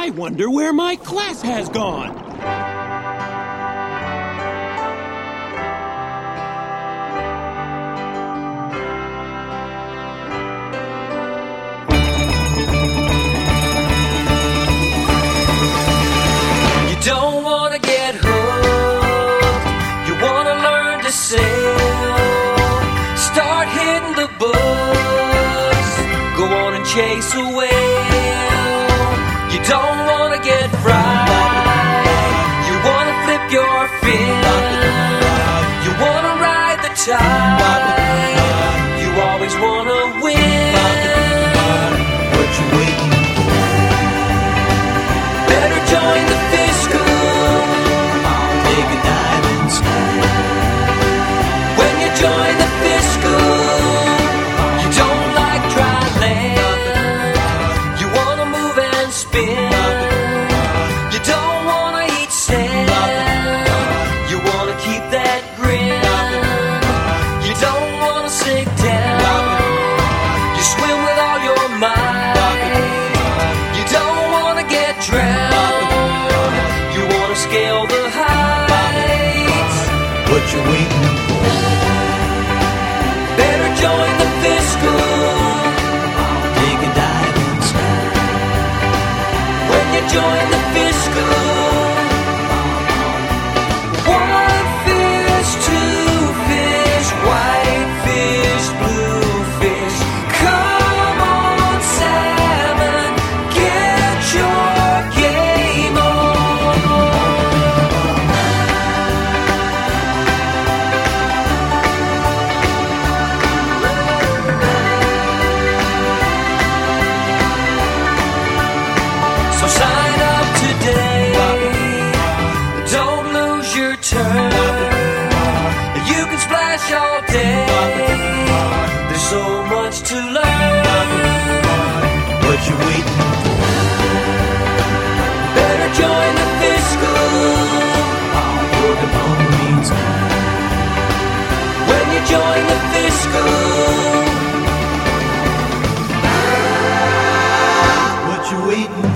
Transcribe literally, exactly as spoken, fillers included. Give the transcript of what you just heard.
I wonder where my class has gone. You don't want to get hooked. You want to learn to sail. Start hitting the books. Go on and chase a whale. You don't want to get fried. You want to flip your fin. You want to ride the tide. You always want to win. What you waiting for? Better join the fish school. Take a dive and swim. When you join the fish school, you don't like dry land. You want to move and spin. You don't want to eat sand. You want to keep that grin. You don't want to sink down. You swim with all your might. You don't want to get drowned. You want to scale the heights. What you waiting for? Better join the fish school. Take a dive and swim. When you join the fish school, one fish, two fish, white fish, blue fish. Come on, salmon, get your game on. So sign up today. Don't lose your turn. You can splash all day. There's so much to learn. What you waiting for? Better join the fish school. Put the marines on. When you join the fish school, What you waiting